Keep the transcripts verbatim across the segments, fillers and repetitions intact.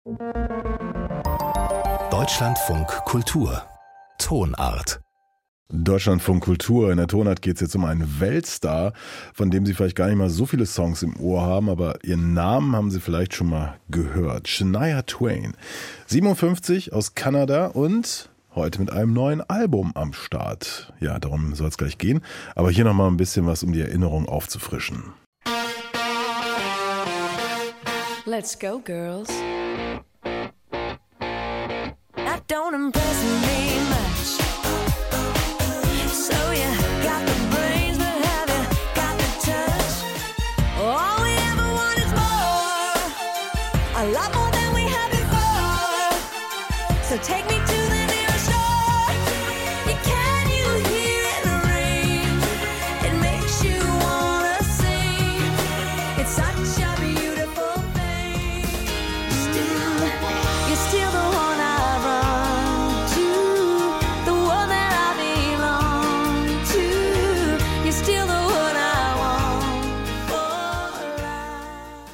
Deutschlandfunk Kultur Tonart. Deutschlandfunk Kultur. In der Tonart geht es jetzt um einen Weltstar, von dem Sie vielleicht gar nicht mal so viele Songs im Ohr haben, aber Ihren Namen haben Sie vielleicht schon mal gehört. Shania Twain, siebenundfünfzig, aus Kanada und heute mit einem neuen Album am Start. Ja, darum soll es gleich gehen, aber hier nochmal ein bisschen was, um die Erinnerung aufzufrischen. Let's go, girls. That don't impress me much. So you got the brains, but have you got the touch? All we ever want is more, a lot more than we had before. So take me to the nearest shore. You can you hear it rain? It makes you wanna sing. It's such a beautiful thing. Still, you're still the one I run to, the one that I belong to. You're still the one I want for life.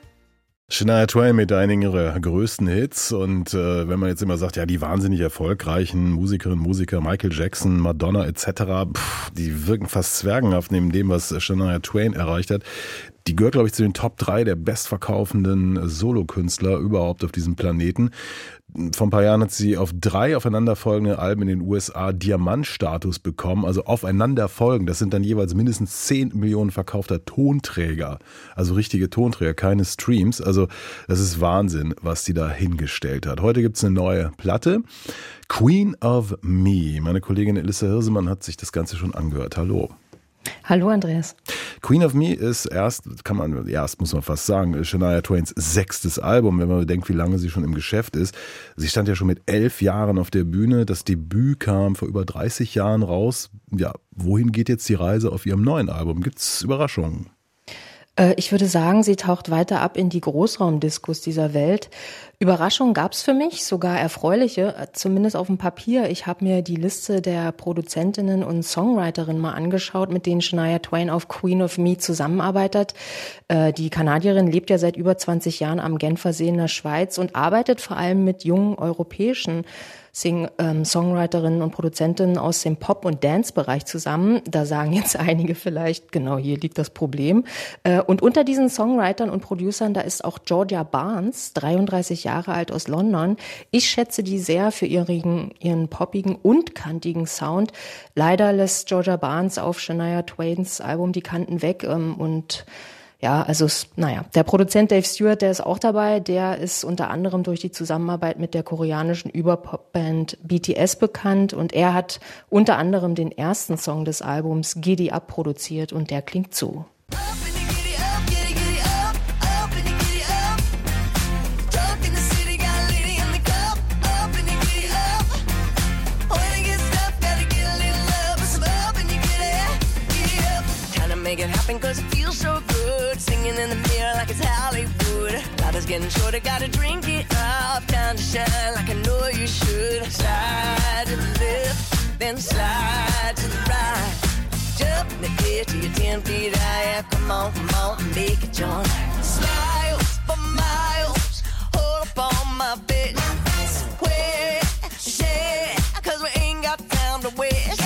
Shania Twain mit einigen ihrer größten Hits und äh, wenn man jetzt immer sagt, ja, die wahnsinnig erfolgreichen Musikerinnen, Musiker, Michael Jackson, Madonna et cetera, pff, die wirken fast zwergenhaft neben dem, was Shania Twain erreicht hat. Die gehört, glaube ich, zu den Top drei der bestverkaufenden Solokünstler überhaupt auf diesem Planeten. Vor ein paar Jahren hat sie auf drei aufeinanderfolgende Alben in den U S A Diamantstatus bekommen, also aufeinanderfolgen. Das sind dann jeweils mindestens zehn Millionen verkaufter Tonträger, also richtige Tonträger, keine Streams. Also das ist Wahnsinn, was sie da hingestellt hat. Heute gibt's eine neue Platte, Queen of Me. Meine Kollegin Elissa Hirsemann hat sich das Ganze schon angehört. Hallo. Hallo Andreas. Queen of Me ist erst, kann man, erst muss man fast sagen, Shania Twains sechstes Album, wenn man bedenkt, wie lange sie schon im Geschäft ist. Sie stand ja schon mit elf Jahren auf der Bühne. Das Debüt kam vor über dreißig Jahren raus. Ja, wohin geht jetzt die Reise auf ihrem neuen Album? Gibt's Überraschungen? Ich würde sagen, sie taucht weiter ab in die Großraumdiskos dieser Welt. Überraschungen gab es für mich, sogar erfreuliche, zumindest auf dem Papier. Ich habe mir die Liste der Produzentinnen und Songwriterinnen mal angeschaut, mit denen Shania Twain auf Queen of Me zusammenarbeitet. Die Kanadierin lebt ja seit über zwanzig Jahren am Genfersee in der Schweiz und arbeitet vor allem mit jungen europäischen Sing, ähm, Songwriterinnen und Produzentinnen aus dem Pop- und Dance-Bereich zusammen. Da sagen jetzt einige vielleicht, genau hier liegt das Problem. Äh, und unter diesen Songwritern und Producern, da ist auch Georgia Barnes, dreiunddreißig Jahre alt aus London. Ich schätze die sehr für ihren, ihren poppigen und kantigen Sound. Leider lässt Georgia Barnes auf Shania Twains Album die Kanten weg ähm, und ja, also naja, der Produzent Dave Stewart, der ist auch dabei, der ist unter anderem durch die Zusammenarbeit mit der koreanischen Überpop-Band B T S bekannt und er hat unter anderem den ersten Song des Albums Giddy Up produziert und der klingt so. Make it happen cause it feels so good. Singing in the mirror like it's Hollywood. Life is getting shorter, gotta drink it up. Time to shine like I know you should. Slide to the left, then slide to the right. Jump in the air till you're ten feet high. Come on, come on, and make it your life. Smiles for miles, hold up on my bed. Swear, share, cause we ain't got time to waste.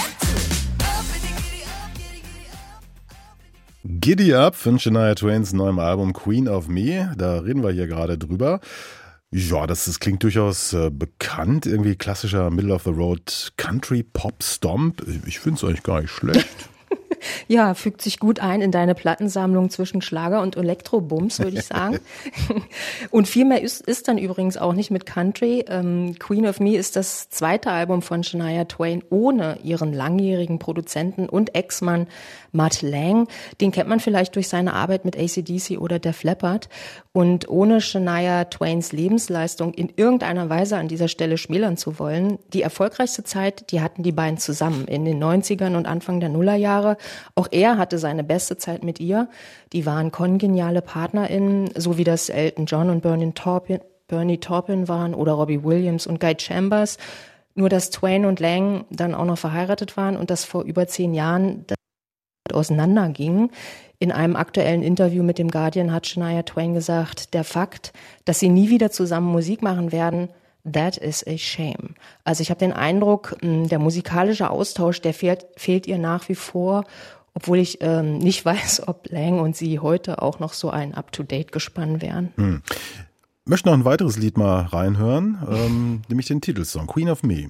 Giddy Up von Shania Twains neuem Album Queen of Me, da reden wir hier gerade drüber. Ja, das, das klingt durchaus äh, bekannt, irgendwie klassischer Middle-of-the-Road Country-Pop-Stomp. Ich, ich finde es eigentlich gar nicht schlecht. Ja, fügt sich gut ein in deine Plattensammlung zwischen Schlager und Elektrobums, würde ich sagen. Und viel mehr ist, ist dann übrigens auch nicht mit Country. Ähm, Queen of Me ist das zweite Album von Shania Twain ohne ihren langjährigen Produzenten und Ex-Mann Mutt Lange. Den kennt man vielleicht durch seine Arbeit mit A C D C oder Def Leppard. Und ohne Shania Twains Lebensleistung in irgendeiner Weise an dieser Stelle schmälern zu wollen, die erfolgreichste Zeit, die hatten die beiden zusammen in den neunzigern und Anfang der Nullerjahre. Auch er hatte seine beste Zeit mit ihr. Die waren kongeniale PartnerInnen, so wie das Elton John und Bernie Taupin, Bernie Taupin waren oder Robbie Williams und Guy Chambers. Nur dass Twain und Lang dann auch noch verheiratet waren und das vor über zehn Jahren abrupt auseinandergingen. In einem aktuellen Interview mit dem Guardian hat Shania Twain gesagt, der Fakt, dass sie nie wieder zusammen Musik machen werden, that is a shame. Also ich habe den Eindruck, der musikalische Austausch, der fehlt, fehlt ihr nach wie vor, obwohl ich ähm, nicht weiß, ob Lang und sie heute auch noch so ein Up-to-Date-Gespann wären. Hm. Ich möchte noch ein weiteres Lied mal reinhören, ähm, nämlich den Titelsong, Queen of Me.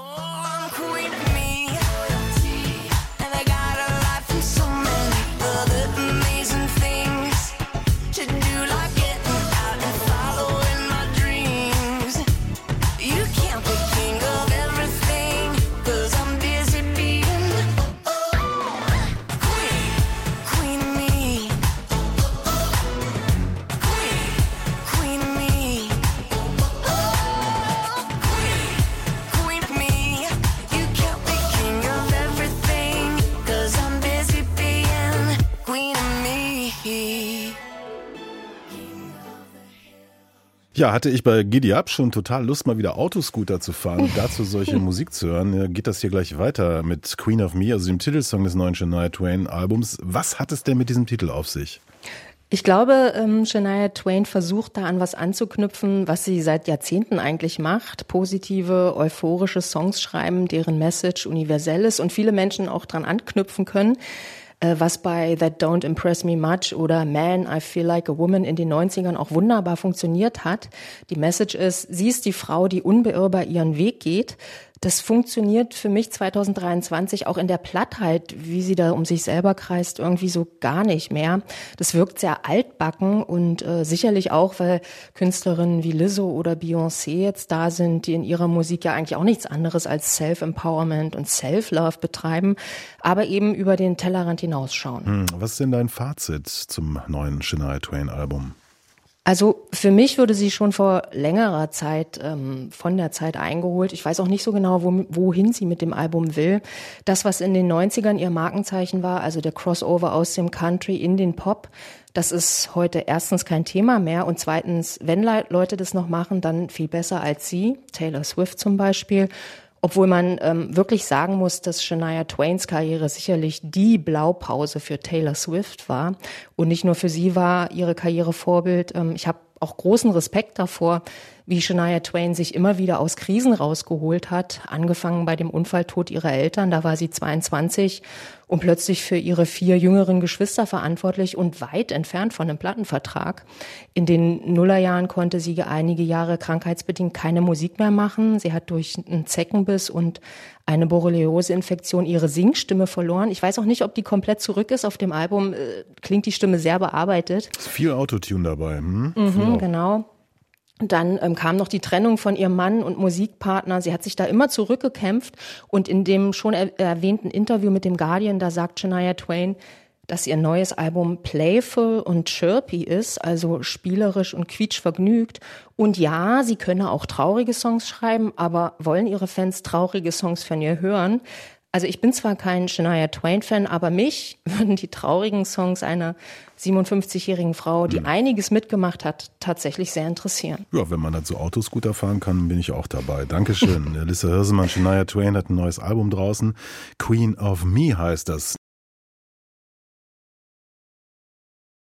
Ja, hatte ich bei Giddy Up schon total Lust, mal wieder Autoscooter zu fahren und dazu solche Musik zu hören. Geht das hier gleich weiter mit Queen of Me, also dem Titelsong des neuen Shania Twain Albums. Was hat es denn mit diesem Titel auf sich? Ich glaube, ähm, Shania Twain versucht da an was anzuknüpfen, was sie seit Jahrzehnten eigentlich macht. Positive, euphorische Songs schreiben, deren Message universell ist und viele Menschen auch dran anknüpfen können. Was bei That Don't Impress Me Much oder Man, I Feel Like a Woman in den neunzigern auch wunderbar funktioniert hat. Die Message ist, sie ist die Frau, die unbeirrbar ihren Weg geht. Das funktioniert für mich zwanzig dreiundzwanzig auch in der Plattheit, wie sie da um sich selber kreist, irgendwie so gar nicht mehr. Das wirkt sehr altbacken und äh, sicherlich auch, weil Künstlerinnen wie Lizzo oder Beyoncé jetzt da sind, die in ihrer Musik ja eigentlich auch nichts anderes als Self-Empowerment und Self-Love betreiben, aber eben über den Tellerrand hinausschauen. Hm, was ist denn dein Fazit zum neuen Shania Twain Album? Also für mich wurde sie schon vor längerer Zeit ähm, von der Zeit eingeholt. Ich weiß auch nicht so genau, wo, wohin sie mit dem Album will. Das, was in den neunzigern ihr Markenzeichen war, also der Crossover aus dem Country in den Pop, das ist heute erstens kein Thema mehr und zweitens, wenn Leute das noch machen, dann viel besser als sie, Taylor Swift zum Beispiel. Obwohl man ähm, wirklich sagen muss, dass Shania Twains Karriere sicherlich die Blaupause für Taylor Swift war. Und nicht nur für sie war ihre Karriere Vorbild. Ähm, ich habe auch großen Respekt davor, wie Shania Twain sich immer wieder aus Krisen rausgeholt hat. Angefangen bei dem Unfalltod ihrer Eltern, da war sie zweiundzwanzig und plötzlich für ihre vier jüngeren Geschwister verantwortlich und weit entfernt von einem Plattenvertrag. In den Nullerjahren konnte sie einige Jahre krankheitsbedingt keine Musik mehr machen. Sie hat durch einen Zeckenbiss und eine Borreliose-Infektion ihre Singstimme verloren. Ich weiß auch nicht, ob die komplett zurück ist. Auf dem Album äh, klingt die Stimme sehr bearbeitet. Ist viel Autotune dabei. Hm? Mhm, genau. Dann ähm, kam noch die Trennung von ihrem Mann und Musikpartner. Sie hat sich da immer zurückgekämpft. Und in dem schon er- erwähnten Interview mit dem Guardian, da sagt Shania Twain, dass ihr neues Album playful und chirpy ist, also spielerisch und quietschvergnügt. Und ja, sie könne auch traurige Songs schreiben, aber wollen ihre Fans traurige Songs von ihr hören? Also ich bin zwar kein Shania Twain-Fan, aber mich würden die traurigen Songs einer siebenundfünfzigjährigen Frau, die hm. einiges mitgemacht hat, tatsächlich sehr interessieren. Ja, wenn man dazu Autoscooter fahren kann, bin ich auch dabei. Dankeschön. Elissa Hirsemann, Shania Twain hat ein neues Album draußen. Queen of Me heißt das.